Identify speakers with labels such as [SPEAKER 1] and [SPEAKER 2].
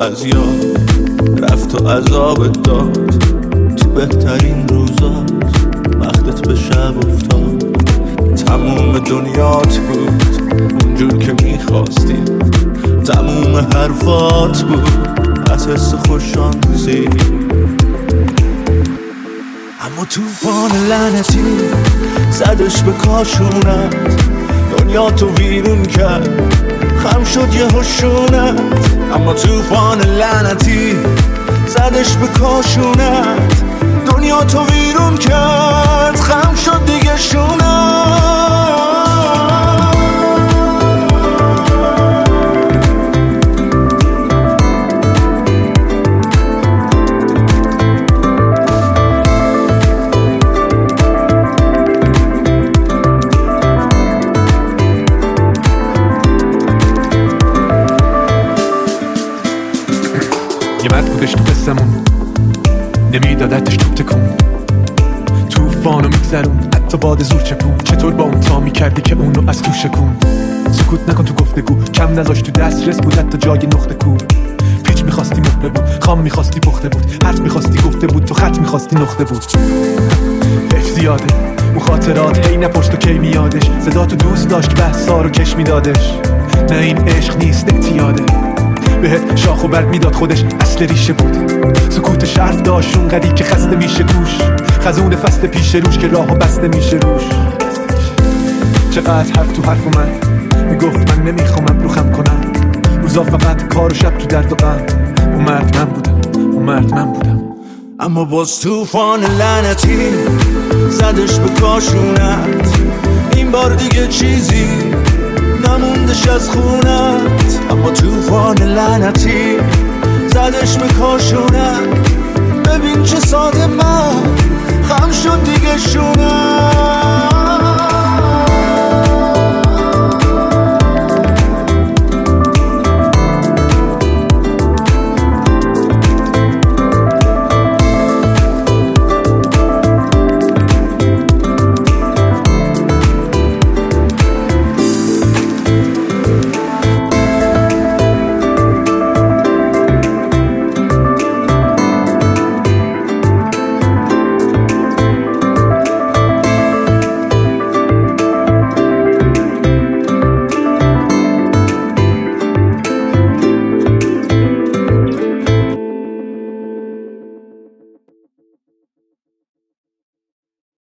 [SPEAKER 1] از یاد رفت و عذابت داد. تو بهترین روزات وقتت به شب افتاد. تموم دنیات بود اونجور که میخواستی، تموم حرفات بود از حس خوششانسی. اما توفان لعنتی زدش به کاشونت، دنیا تو ویرون کرد، خم شد یه هشونت. اما توفان لعنتی زدش به کاشونت، دنیا تو ویرون کرد، خم شد دیگه شونت.
[SPEAKER 2] یه مرد بودش تو قصمون، نمیدادتش تو تکون، توفانو میگذرون حتی باد زور چپون. چطور با اون تا میکردی که اونو از تو شکون؟ سکوت نکن تو گفتگو، کم نذاش تو دسترس بود حتی جای نقطه کور. پیچ میخواستی مهره بود، خام میخواستی پخته بود، حرف میخواستی گفته بود، تو خط میخواستی نقطه بود. حیف زیاده اون خاطرات، هی نپرس تو کی میادش، صدا تو دوست داشت بحثا رو کش میدادش. نه این عشق نیست اعتیاده، بهت شاخ و برگ میداد خودش اصل ریشه بود. سکوت حرف داشت اونقدی که خسته میشه گوش، خزون فصل پیش روش که راهو بسته میشه روش. چقدر حرف تو حرف اومد، میگفت من نمیخوام ابرو خم کنم، روزا فقط کار و شب تو درد و غم. اون مرد من بودم، اون مرد من بودم.
[SPEAKER 1] اما باز توفان لعنتی زدش به کاشونت، این بار دیگه چیزی نموندش از خونت. اما توفان لعنتی زدش به کاشونت، ببین چه ساده من خم شد دیگه شونت.